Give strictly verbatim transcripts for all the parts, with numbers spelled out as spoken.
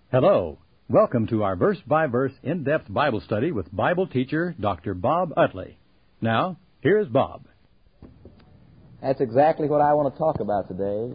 Hello. Welcome to our verse-by-verse in-depth Bible study with Bible teacher Doctor Bob Utley. Now, here's Bob. That's exactly what I want to talk about today.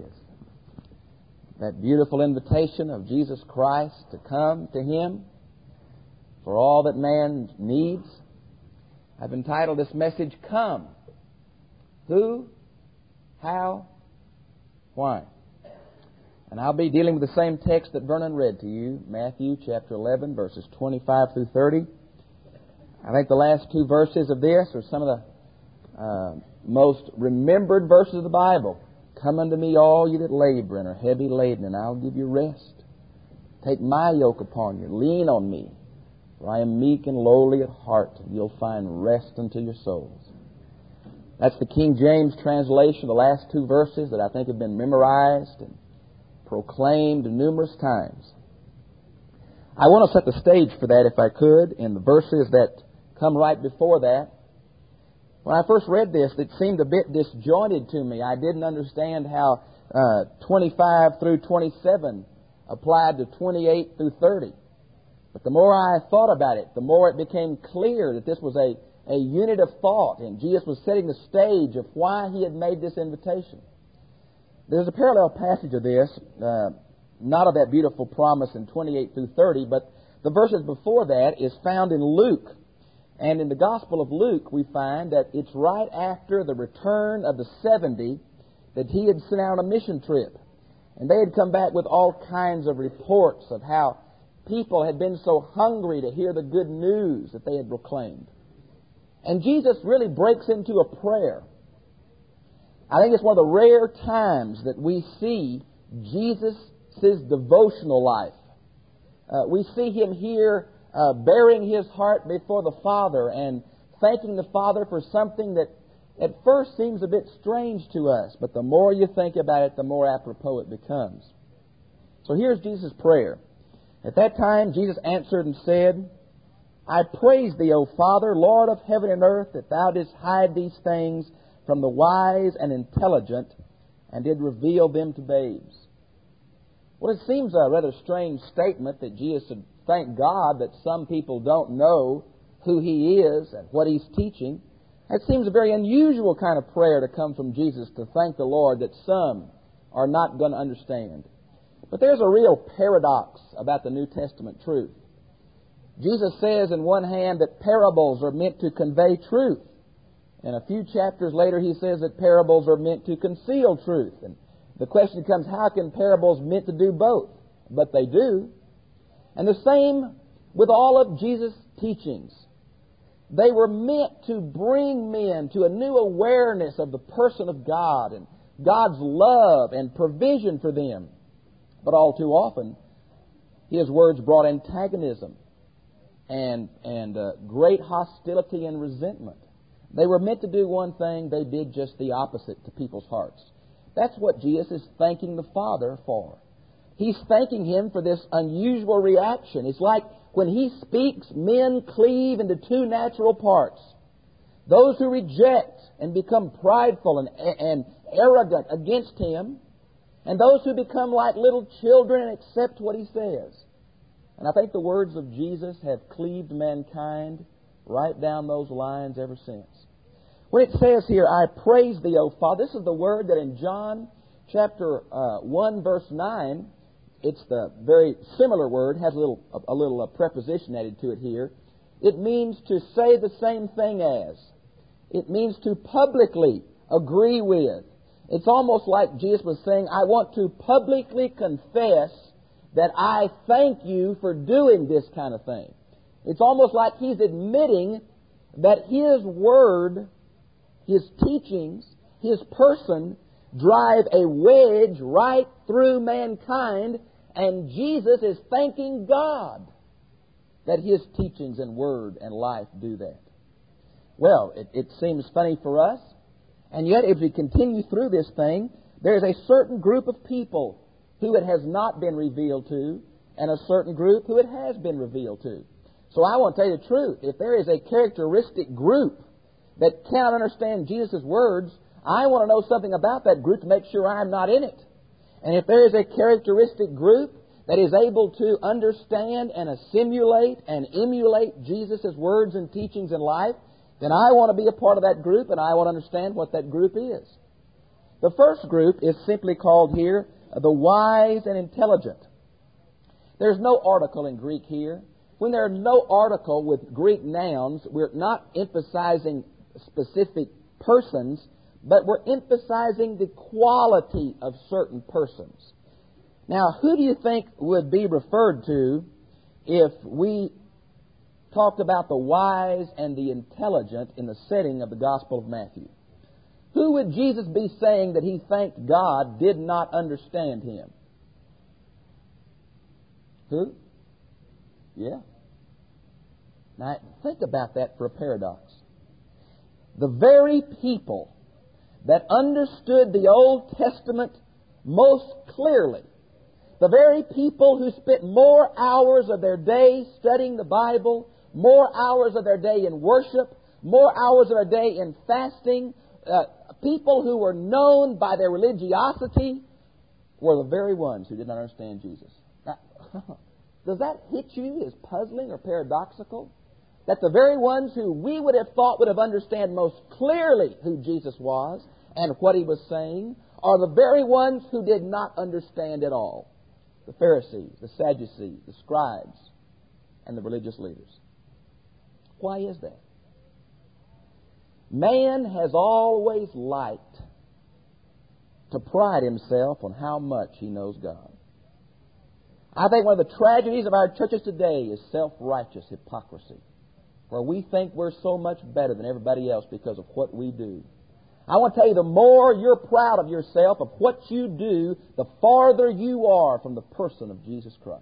That beautiful invitation of Jesus Christ to come to Him for all that man needs. I've entitled this message, Come. Who? How? Why? And I'll be dealing with the same text that Vernon read to you, Matthew chapter eleven, verses twenty-five through thirty. I think the last two verses of this are some of the uh, most remembered verses of the Bible. Come unto me, all you that labor and are heavy laden, and I'll give you rest. Take my yoke upon you. Lean on me, for I am meek and lowly at heart, and you'll find rest unto your souls. That's the King James translation, the last two verses that I think have been memorized and proclaimed numerous times. I want to set the stage for that, if I could, in the verses that come right before that. When I first read this, it seemed a bit disjointed to me. I didn't understand how uh, twenty-five through twenty-seven applied to twenty-eight through thirty. But the more I thought about it, the more it became clear that this was a, a unit of thought, and Jesus was setting the stage of why He had made this invitation. There's a parallel passage of this, uh, not of that beautiful promise in twenty-eight through thirty, but the verses before that is found in Luke. And in the Gospel of Luke, we find that it's right after the return of the seventy that He had sent out on a mission trip. And they had come back with all kinds of reports of how people had been so hungry to hear the good news that they had proclaimed. And Jesus really breaks into a prayer. I think it's one of the rare times that we see Jesus' devotional life. Uh, we see Him here uh, bearing His heart before the Father and thanking the Father for something that at first seems a bit strange to us, but the more you think about it, the more apropos it becomes. So here's Jesus' prayer. At that time, Jesus answered and said, I praise Thee, O Father, Lord of heaven and earth, that Thou didst hide these things from the wise and intelligent, and did reveal them to babes. Well, it seems a rather strange statement that Jesus should thank God that some people don't know who He is and what He's teaching. It seems a very unusual kind of prayer to come from Jesus, to thank the Lord that some are not going to understand. But there's a real paradox about the New Testament truth. Jesus says in one hand that parables are meant to convey truth. And a few chapters later, He says that parables are meant to conceal truth. And the question becomes, how can parables meant to do both? But they do. And the same with all of Jesus' teachings. They were meant to bring men to a new awareness of the person of God and God's love and provision for them. But all too often, His words brought antagonism and, and uh, great hostility and resentment. They were meant to do one thing, they did just the opposite to people's hearts. That's what Jesus is thanking the Father for. He's thanking Him for this unusual reaction. It's like when He speaks, men cleave into two natural parts. Those who reject and become prideful and, and arrogant against Him, and those who become like little children and accept what He says. And I think the words of Jesus have cleaved mankind right down those lines ever since. When it says here, I praise Thee, O Father, this is the word that in John chapter uh, one, verse nine, it's the very similar word, has a little a, a little uh, preposition added to it here. It means to say the same thing as. It means to publicly agree with. It's almost like Jesus was saying, I want to publicly confess that I thank You for doing this kind of thing. It's almost like He's admitting that His Word, His teachings, His person drive a wedge right through mankind, and Jesus is thanking God that His teachings and Word and life do that. Well, it, it seems funny for us, and yet if we continue through this thing, there's a certain group of people who it has not been revealed to, and a certain group who it has been revealed to. So I want to tell you the truth. If there is a characteristic group that cannot understand Jesus' words, I want to know something about that group to make sure I'm not in it. And if there is a characteristic group that is able to understand and assimilate and emulate Jesus' words and teachings in life, then I want to be a part of that group, and I want to understand what that group is. The first group is simply called here the wise and intelligent. There's no article in Greek here. When there's no article with Greek nouns, we're not emphasizing specific persons, but we're emphasizing the quality of certain persons. Now, who do you think would be referred to if we talked about the wise and the intelligent in the setting of the Gospel of Matthew? Who would Jesus be saying that he thanked God did not understand him? Who? Yeah. Now, think about that for a paradox. The very people that understood the Old Testament most clearly, the very people who spent more hours of their day studying the Bible, more hours of their day in worship, more hours of their day in fasting, uh, people who were known by their religiosity, were the very ones who did not understand Jesus. Now, does that hit you as puzzling or paradoxical? That the very ones who we would have thought would have understood most clearly who Jesus was and what he was saying are the very ones who did not understand at all. The Pharisees, the Sadducees, the scribes, and the religious leaders. Why is that? Man has always liked to pride himself on how much he knows God. I think one of the tragedies of our churches today is self-righteous hypocrisy, where we think we're so much better than everybody else because of what we do. I want to tell you, the more you're proud of yourself, of what you do, the farther you are from the person of Jesus Christ.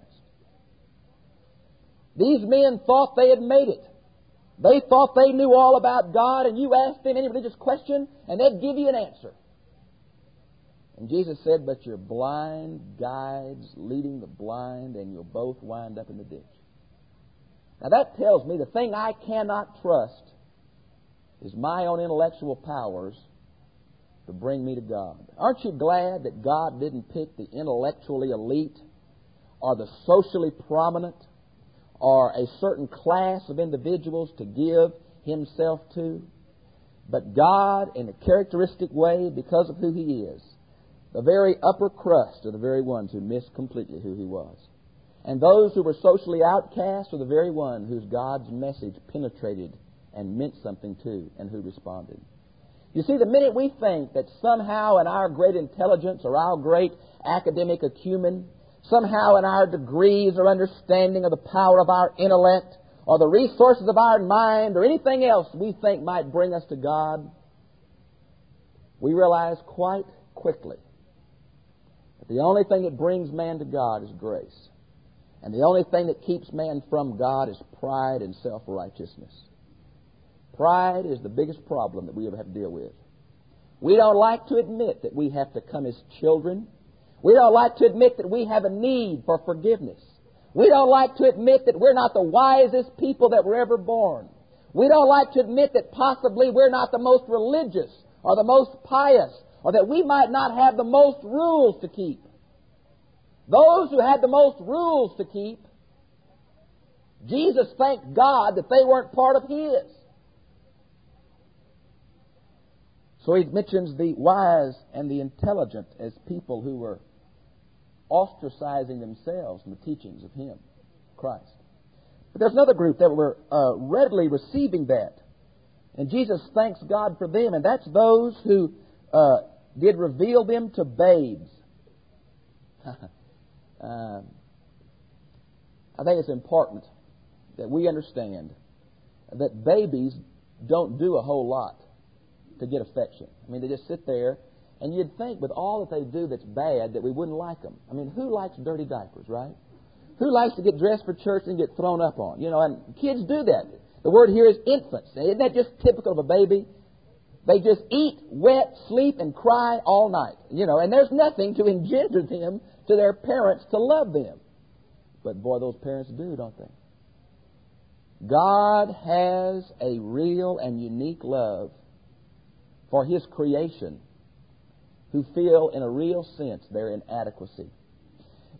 These men thought they had made it. They thought they knew all about God, and you asked them any religious question, and they'd give you an answer. And Jesus said, but you're blind guides leading the blind, and you'll both wind up in the ditch. Now that tells me the thing I cannot trust is my own intellectual powers to bring me to God. Aren't you glad that God didn't pick the intellectually elite or the socially prominent or a certain class of individuals to give himself to? But God, in a characteristic way, because of who he is, the very upper crust are the very ones who missed completely who he was. And those who were socially outcast are the very one whose God's message penetrated and meant something to, and who responded. You see, the minute we think that somehow in our great intelligence or our great academic acumen, somehow in our degrees or understanding of the power of our intellect or the resources of our mind or anything else we think might bring us to God, we realize quite quickly that the only thing that brings man to God is grace. And the only thing that keeps man from God is pride and self-righteousness. Pride is the biggest problem that we ever have to deal with. We don't like to admit that we have to come as children. We don't like to admit that we have a need for forgiveness. We don't like to admit that we're not the wisest people that were ever born. We don't like to admit that possibly we're not the most religious or the most pious, or that we might not have the most rules to keep. Those who had the most rules to keep, Jesus thanked God that they weren't part of his. So he mentions the wise and the intelligent as people who were ostracizing themselves from the teachings of him, Christ. But there's another group that were uh, readily receiving that. And Jesus thanks God for them, and that's those who uh, did reveal them to babes. um, I think it's important that we understand that babies don't do a whole lot to get affection. I mean, they just sit there, and you'd think with all that they do that's bad that we wouldn't like them. I mean, who likes dirty diapers, right? Who likes to get dressed for church and get thrown up on? You know, and kids do that. The word here is infants. Isn't that just typical of a baby? They just eat, wet, sleep, and cry all night. You know, and there's nothing to engender them to their parents to love them. But boy, those parents do, don't they? God has a real and unique love for his creation who feel in a real sense their inadequacy.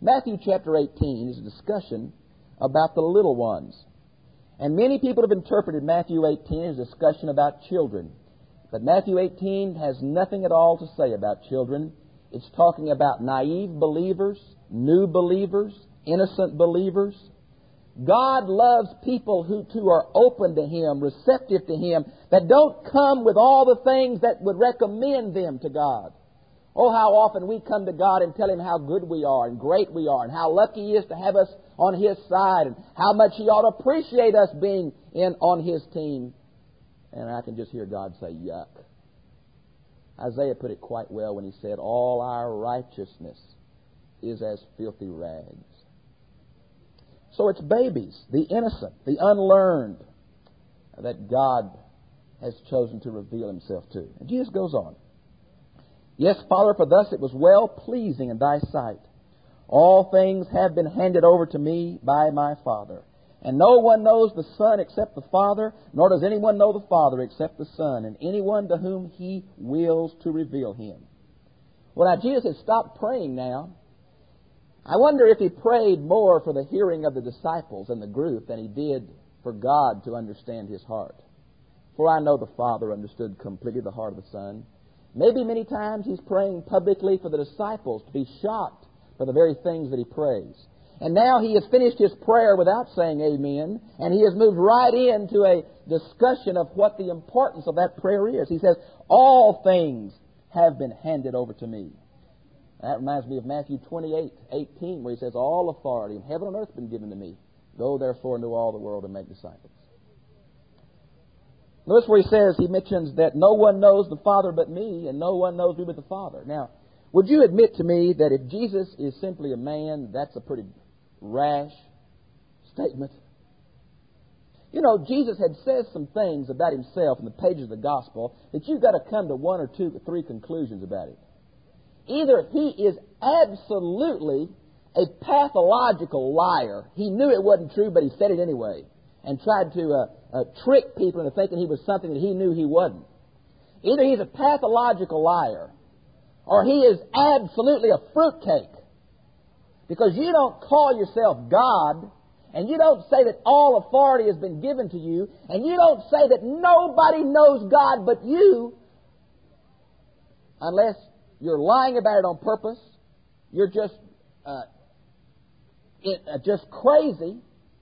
Matthew chapter eighteen is a discussion about the little ones. And many people have interpreted Matthew eighteen as a discussion about children. But Matthew eighteen has nothing at all to say about children. It's talking about naive believers, new believers, innocent believers. God loves people who too are open to Him, receptive to Him, that don't come with all the things that would recommend them to God. Oh, how often we come to God and tell Him how good we are and great we are and how lucky He is to have us on His side and how much He ought to appreciate us being in on His team. And I can just hear God say, yuck. Isaiah put it quite well when he said, all our righteousness is as filthy rags. So it's babies, the innocent, the unlearned, that God has chosen to reveal Himself to. And Jesus goes on. Yes, Father, for thus it was well-pleasing in Thy sight. All things have been handed over to me by my Father. And no one knows the Son except the Father, nor does anyone know the Father except the Son, and anyone to whom He wills to reveal Him. Well, now, Jesus has stopped praying now. I wonder if He prayed more for the hearing of the disciples and the group than He did for God to understand His heart. For I know the Father understood completely the heart of the Son. Maybe many times He's praying publicly for the disciples to be shocked for the very things that He prays. And now He has finished His prayer without saying amen, and He has moved right into a discussion of what the importance of that prayer is. He says, all things have been handed over to me. That reminds me of Matthew twenty-eight eighteen, where He says, all authority in heaven and earth has been given to me. Go therefore into all the world and make disciples. Notice where He says, He mentions that no one knows the Father but me, and no one knows me but the Father. Now, would you admit to me that if Jesus is simply a man, that's a pretty rash statement? You know, Jesus had said some things about Himself in the pages of the Gospel that you've got to come to one or two or three conclusions about it. Either He is absolutely a pathological liar. He knew it wasn't true, but He said it anyway, and tried to uh, uh, trick people into thinking He was something that He knew He wasn't. Either He's a pathological liar, or He is absolutely a fruitcake. Because you don't call yourself God, and you don't say that all authority has been given to you, and you don't say that nobody knows God but you, unless you're lying about it on purpose, you're just uh, it, uh, just crazy,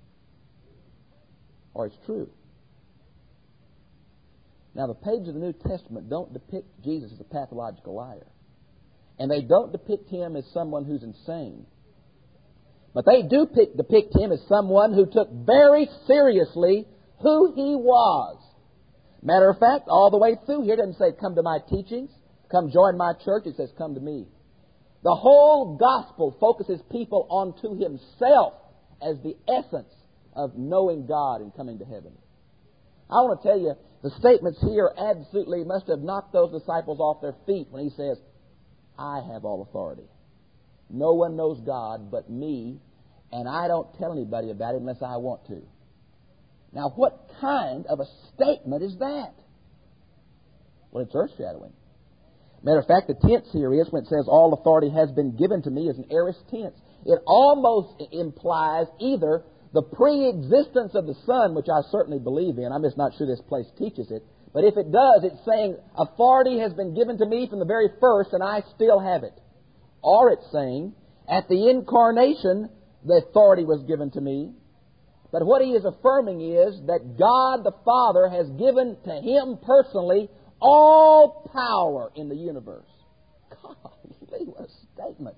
or it's true. Now, the pages of the New Testament don't depict Jesus as a pathological liar. And they don't depict Him as someone who's insane. But they do pick, depict Him as someone who took very seriously who He was. Matter of fact, all the way through here, it doesn't say, come to my teachings, come join my church. It says, come to me. The whole gospel focuses people onto Himself as the essence of knowing God and coming to heaven. I want to tell you, the statements here absolutely must have knocked those disciples off their feet when He says, I have all authority. No one knows God but me, and I don't tell anybody about it unless I want to. Now, what kind of a statement is that? Well, it's earth-shadowing. Matter of fact, the tense here is, when it says all authority has been given to me, is an aorist tense. It almost implies either the pre-existence of the Son, which I certainly believe in. I'm just not sure this place teaches it. But if it does, it's saying authority has been given to me from the very first, and I still have it. Or it's saying, at the incarnation, the authority was given to me. But what He is affirming is that God the Father has given to Him personally all power in the universe. Golly, what a statement.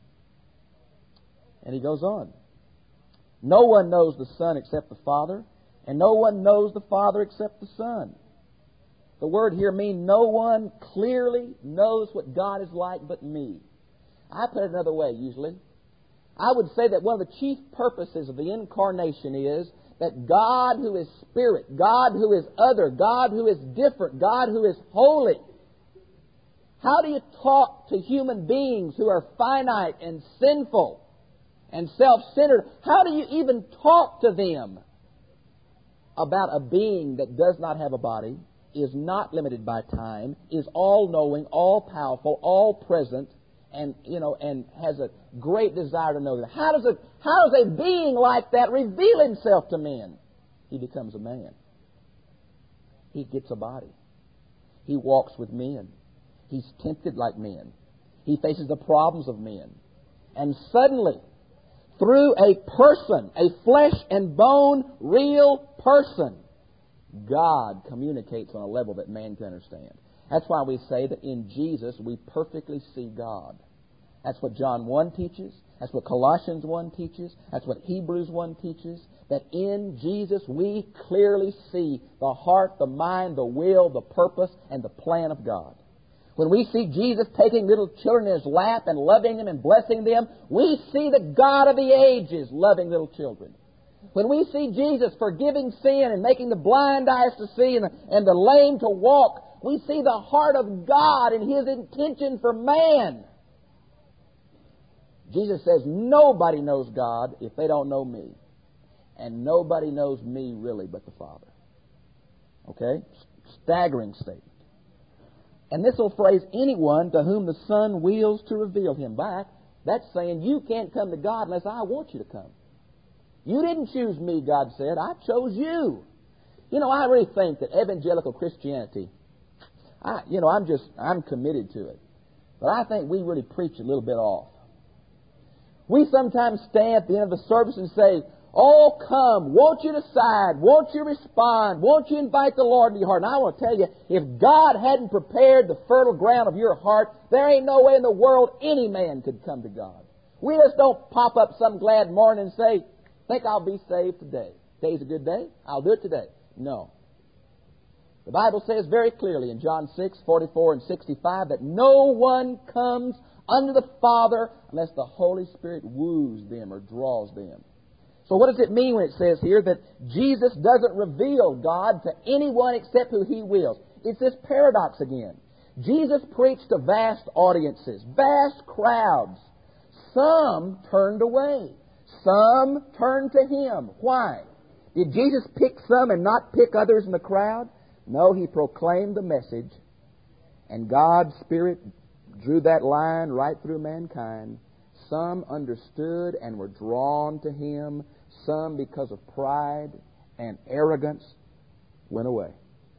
And He goes on. No one knows the Son except the Father, and no one knows the Father except the Son. The word here means no one clearly knows what God is like but me. I put it another way usually. I would say that one of the chief purposes of the incarnation is that God who is Spirit, God who is other, God who is different, God who is holy. How do you talk to human beings who are finite and sinful and self-centered? How do you even talk to them about a being that does not have a body, is not limited by time, is all-knowing, all-powerful, all-present, and, you know, and has a great desire to know them. How does a, how does a being like that reveal himself to men? He becomes a man. He gets a body. He walks with men. He's tempted like men. He faces the problems of men. And suddenly, through a person, a flesh and bone, real person, God communicates on a level that man can understand. That's why we say that in Jesus we perfectly see God. That's what John one teaches. That's what Colossians one teaches. That's what Hebrews one teaches. That in Jesus we clearly see the heart, the mind, the will, the purpose, and the plan of God. When we see Jesus taking little children in His lap and loving them and blessing them, we see the God of the ages loving little children. When we see Jesus forgiving sin and making the blind eyes to see and the, and the lame to walk, we see the heart of God and His intention for man. Jesus says nobody knows God if they don't know me. And nobody knows me really but the Father. Okay? Staggering statement. And this will phrase anyone to whom the Son wills to reveal Him back. That's saying you can't come to God unless I want you to come. You didn't choose me, God said. I chose you. You know, I really think that evangelical Christianity, I, you know, I'm just, I'm committed to it. But I think we really preach a little bit off. We sometimes stand at the end of the service and say, oh, come, won't you decide, won't you respond, won't you invite the Lord into your heart? And I want to tell you, if God hadn't prepared the fertile ground of your heart, there ain't no way in the world any man could come to God. We just don't pop up some glad morning and say, think I'll be saved today. Today's a good day, I'll do it today. No. The Bible says very clearly in John six, forty-four and sixty-five that no one comes unto the Father unless the Holy Spirit woos them or draws them. So what does it mean when it says here that Jesus doesn't reveal God to anyone except who He wills? It's this paradox again. Jesus preached to vast audiences, vast crowds. Some turned away. Some turned to Him. Why? Did Jesus pick some and not pick others in the crowd? No, He proclaimed the message, and God's Spirit drew that line right through mankind. Some understood and were drawn to Him. Some, because of pride and arrogance, went away.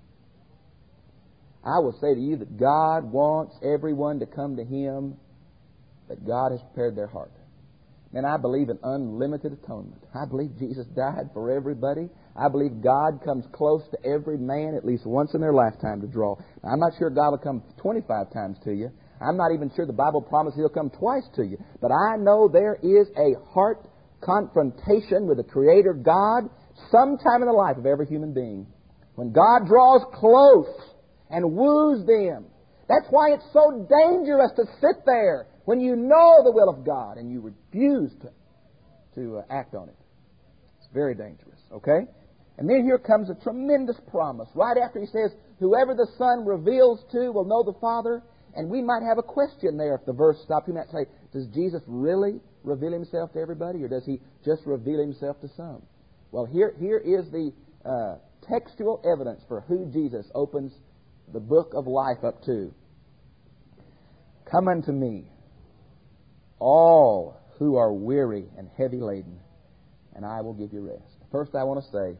I will say to you that God wants everyone to come to Him, but God has prepared their heart. And I believe in unlimited atonement. I believe Jesus died for everybody. I believe God comes close to every man at least once in their lifetime to draw. Now, I'm not sure God will come twenty-five times to you. I'm not even sure the Bible promises He'll come twice to you. But I know there is a heart confrontation with the Creator God sometime in the life of every human being. When God draws close and woos them. That's why it's so dangerous to sit there when you know the will of God and you refuse to, to uh, act on it. It's very dangerous, okay? And then here comes a tremendous promise. Right after He says, whoever the Son reveals to will know the Father. And we might have a question there if the verse stopped. We might say, does Jesus really reveal Himself to everybody, or does He just reveal Himself to some? Well, here, here is the uh, textual evidence for who Jesus opens the book of life up to. Come unto me, all who are weary and heavy laden, and I will give you rest. First, I want to say,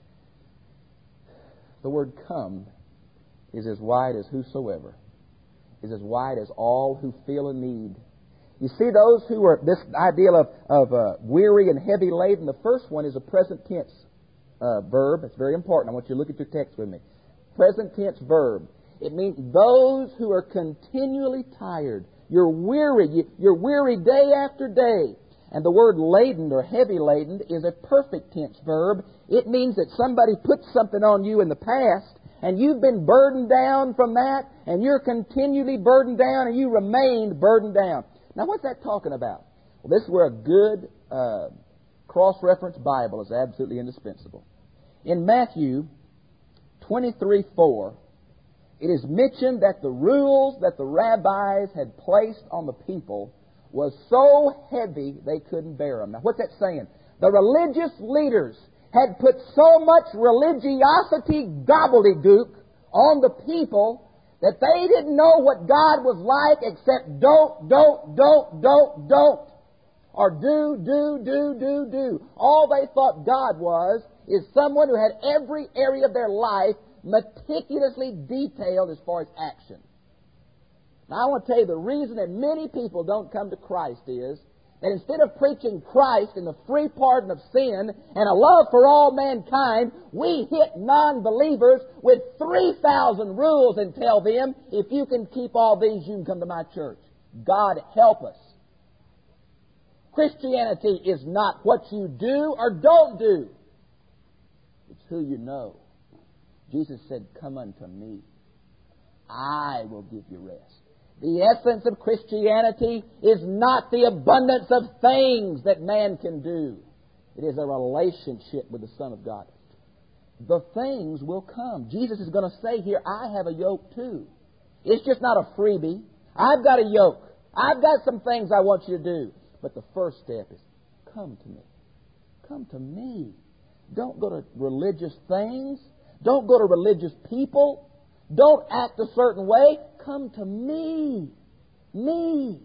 the word come is as wide as whosoever, is as wide as all who feel a need. You see, those who are, this idea of, of uh, weary and heavy laden, the first one is a present tense uh, verb. It's very important. I want you to look at your text with me. Present tense verb. It means those who are continually tired. You're weary. You're weary day after day. And the word laden or heavy laden is a perfect tense verb. It means that somebody put something on you in the past, and you've been burdened down from that, and you're continually burdened down, and you remained burdened down. Now, what's that talking about? Well, this is where a good uh, cross-reference Bible is absolutely indispensable. In Matthew twenty-three four, it is mentioned that the rules that the rabbis had placed on the people was so heavy they couldn't bear them. Now, what's that saying? The religious leaders had put so much religiosity gobbledygook on the people that they didn't know what God was like except don't, don't, don't, don't, don't. Or do, do, do, do, do. All they thought God was is someone who had every area of their life meticulously detailed as far as action. Now, I want to tell you the reason that many people don't come to Christ is that instead of preaching Christ and the free pardon of sin and a love for all mankind, we hit non-believers with three thousand rules and tell them, if you can keep all these, you can come to my church. God help us. Christianity is not what you do or don't do. It's who you know. Jesus said, come unto me. I will give you rest. The essence of Christianity is not the abundance of things that man can do. It is a relationship with the Son of God. The things will come. Jesus is going to say here, I have a yoke too. It's just not a freebie. I've got a yoke. I've got some things I want you to do. But the first step is, come to me. Come to me. Don't go to religious things. Don't go to religious people. Don't act a certain way. Come to me. Me.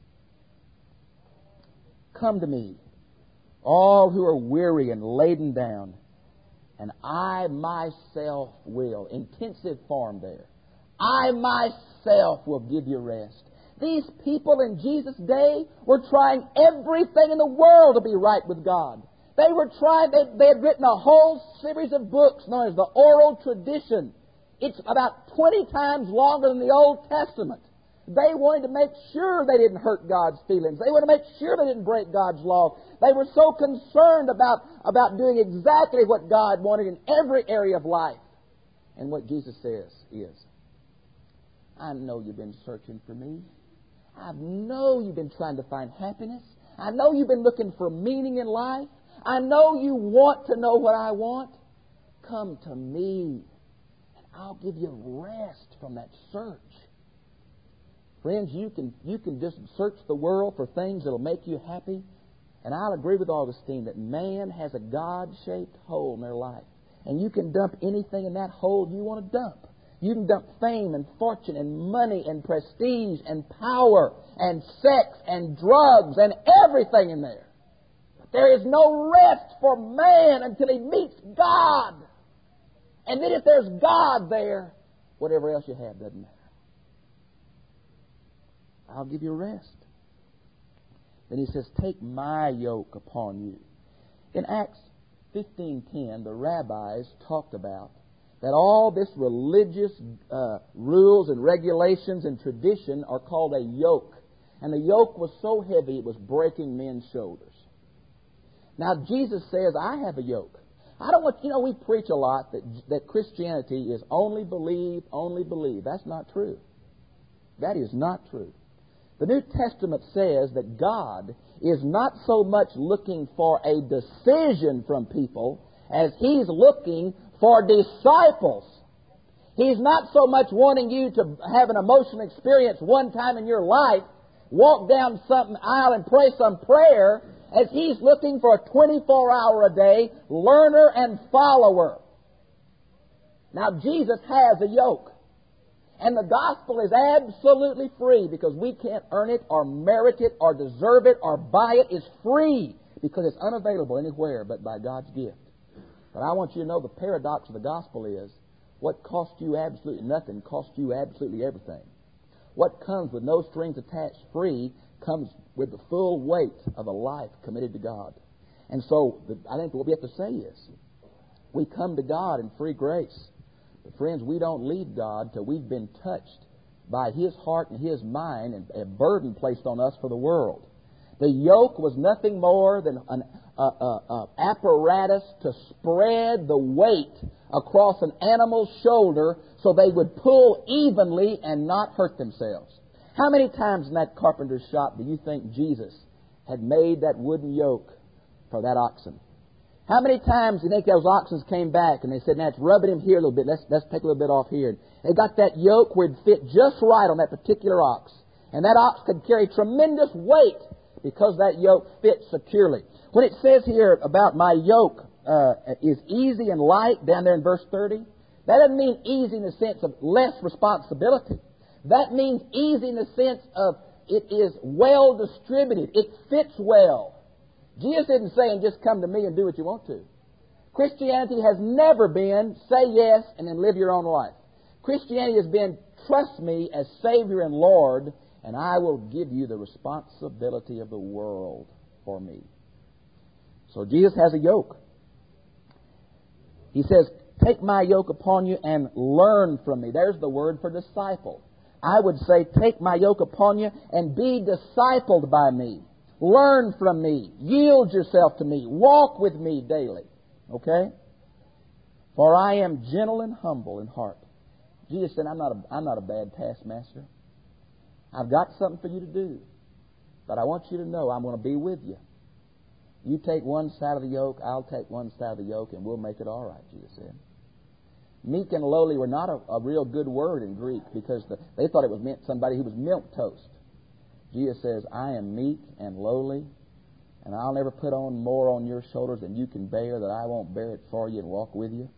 Come to me, all who are weary and laden down, and I myself will. Intensive form there. I myself will give you rest. These people in Jesus' day were trying everything in the world to be right with God. They were trying, they, they had written a whole series of books known as the Oral Tradition. It's about twenty times longer than the Old Testament. They wanted to make sure they didn't hurt God's feelings. They wanted to make sure they didn't break God's law. They were so concerned about, about doing exactly what God wanted in every area of life. And what Jesus says is, I know you've been searching for me. I know you've been trying to find happiness. I know you've been looking for meaning in life. I know you want to know what I want. Come to me, and I'll give you rest from that search. Friends, you can, you can just search the world for things that will make you happy. And I'll agree with Augustine that man has a God-shaped hole in their life. And you can dump anything in that hole you want to dump. You can dump fame and fortune and money and prestige and power and sex and drugs and everything in there. But there is no rest for man until he meets God. And then if there's God there, whatever else you have doesn't matter. I'll give you rest. Then he says, take my yoke upon you. In Acts fifteen ten, the rabbis talked about that all this religious uh, rules and regulations and tradition are called a yoke. And the yoke was so heavy it was breaking men's shoulders. Now Jesus says, I have a yoke. I don't want, you know, we preach a lot that, that Christianity is only believe, only believe. That's not true. That is not true. The New Testament says that God is not so much looking for a decision from people as He's looking for disciples. He's not so much wanting you to have an emotional experience one time in your life, walk down some aisle and pray some prayer, as He's looking for a twenty-four hour a day learner and follower. Now, Jesus has a yoke. And the gospel is absolutely free because we can't earn it or merit it or deserve it or buy it. It's free because it's unavailable anywhere but by God's gift. But I want you to know the paradox of the gospel is what cost you absolutely nothing costs you absolutely everything. What comes with no strings attached free comes with the full weight of a life committed to God. And so the, I think what we have to say is we come to God in free grace. But friends, we don't leave God till we've been touched by His heart and His mind and a burden placed on us for the world. The yoke was nothing more than an uh, uh, uh, apparatus to spread the weight across an animal's shoulder so they would pull evenly and not hurt themselves. How many times in that carpenter's shop do you think Jesus had made that wooden yoke for that oxen? How many times do you think those oxen came back and they said, now it's rubbing him here a little bit, let's, let's take a little bit off here. They got that yoke where it fit just right on that particular ox. And that ox could carry tremendous weight because that yoke fit securely. When it says here about my yoke uh, is easy and light, down there in verse thirty, That doesn't mean easy in the sense of less responsibility. That means easy in the sense of it is well distributed. It fits well. Jesus isn't saying just come to me and do what you want to. Christianity has never been say yes and then live your own life. Christianity has been trust me as Savior and Lord, and I will give you the responsibility of the world for me. So Jesus has a yoke. He says, take my yoke upon you and learn from me. There's the word for disciple. I would say, take my yoke upon you and be discipled by me. Learn from me. Yield yourself to me. Walk with me daily. Okay? For I am gentle and humble in heart. Jesus said, I'm not a, I'm not a bad taskmaster. I've got something for you to do. But I want you to know I'm going to be with you. You take one side of the yoke, I'll take one side of the yoke, and we'll make it all right, Jesus said. Meek and lowly were not a, a real good word in Greek because the, they thought it was meant somebody who was milquetoast. Jesus says, I am meek and lowly, and I'll never put on more on your shoulders than you can bear, that I won't bear it for you and walk with you.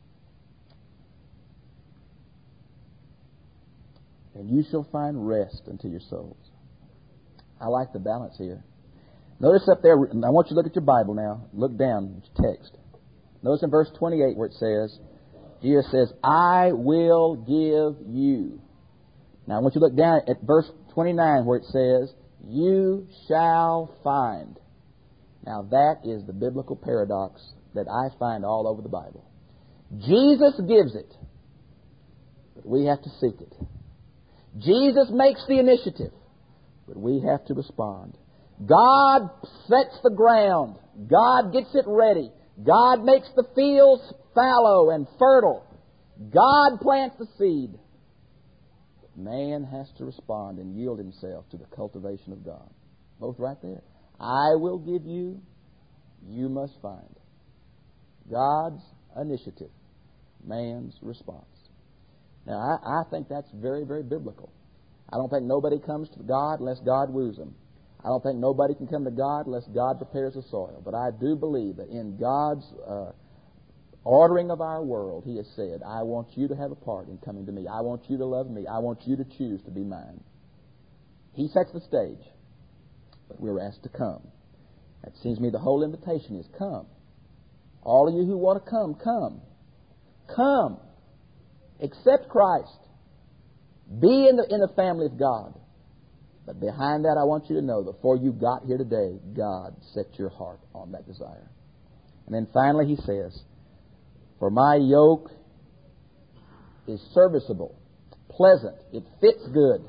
And you shall find rest unto your souls. I like the balance here. Notice up there, I want you to look at your Bible now. Look down at your text. Notice in verse twenty-eight where it says, Jesus says, I will give you. Now I want you to look down at verse twenty-nine where it says, you shall find. Now that is the biblical paradox that I find all over the Bible. Jesus gives it, but we have to seek it. Jesus makes the initiative, but we have to respond. God sets the ground. God gets it ready. God makes the fields fallow and fertile. God plants the seed. Man has to respond and yield himself to the cultivation of God. Both right there. I will give you, you must find. God's initiative, man's response. Now, I, I think that's very, very biblical. I don't think nobody comes to God unless God woos them. I don't think nobody can come to God unless God prepares the soil. But I do believe that in God's uh, ordering of our world, He has said, I want you to have a part in coming to me. I want you to love me. I want you to choose to be mine. He sets the stage, but we're asked to come. It seems to me the whole invitation is come. All of you who want to come, come. Come. Accept Christ. Be in the, in the family of God. But behind that, I want you to know, before you got here today, God set your heart on that desire. And then finally He says, for my yoke is serviceable, pleasant, it fits good,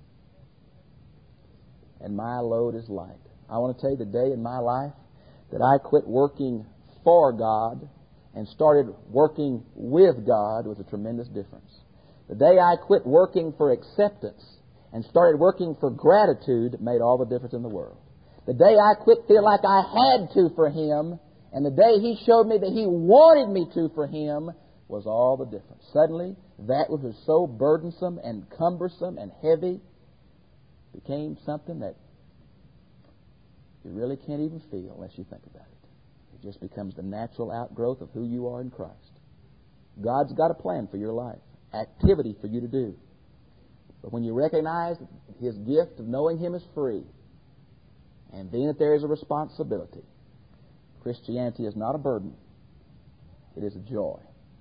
and my load is light. I want to tell you the day in my life that I quit working for God and started working with God was a tremendous difference. The day I quit working for acceptance and started working for gratitude made all the difference in the world. The day I quit feeling like I had to for Him, and the day He showed me that He wanted me to for Him, was all the difference. Suddenly, that which was so burdensome and cumbersome and heavy became something that you really can't even feel unless you think about it. It just becomes the natural outgrowth of who you are in Christ. God's got a plan for your life, activity for you to do. But when you recognize His gift of knowing Him is free, and then that there is a responsibility, Christianity is not a burden. It is a joy.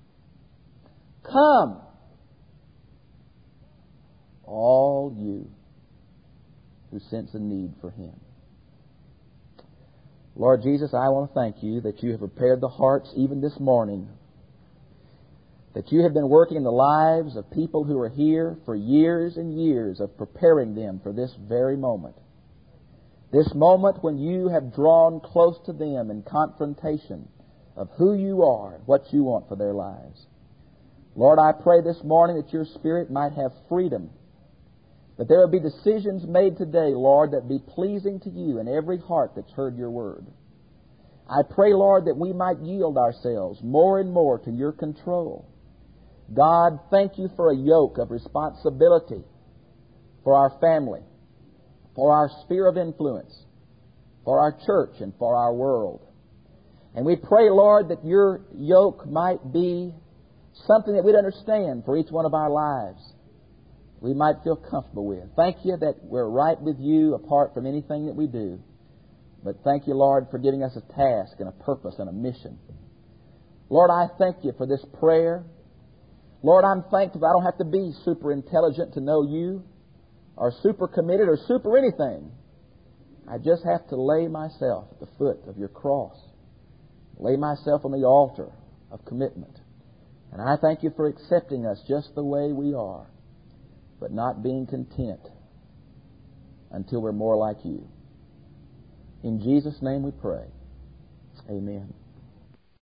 Come, all you who sense a need for Him. Lord Jesus, I want to thank You that You have prepared the hearts even this morning, that You have been working in the lives of people who are here for years and years of preparing them for this very moment. This moment when You have drawn close to them in confrontation of who You are and what You want for their lives. Lord, I pray this morning that Your Spirit might have freedom, that there will be decisions made today, Lord, that be pleasing to You in every heart that's heard Your word. I pray, Lord, that we might yield ourselves more and more to Your control. God, thank You for a yoke of responsibility for our family, for our sphere of influence, for our church, and for our world. And we pray, Lord, that Your yoke might be something that we'd understand for each one of our lives, we might feel comfortable with. Thank you that we're right with you apart from anything that we do. But thank you, Lord, for giving us a task and a purpose and a mission. Lord, I thank you for this prayer. Lord, I'm thankful that I don't have to be super intelligent to know you, or super committed, or super anything. I just have to lay myself at the foot of your cross. Lay myself on the altar of commitment. And I thank you for accepting us just the way we are, but not being content until we're more like you. In Jesus' name we pray. Amen.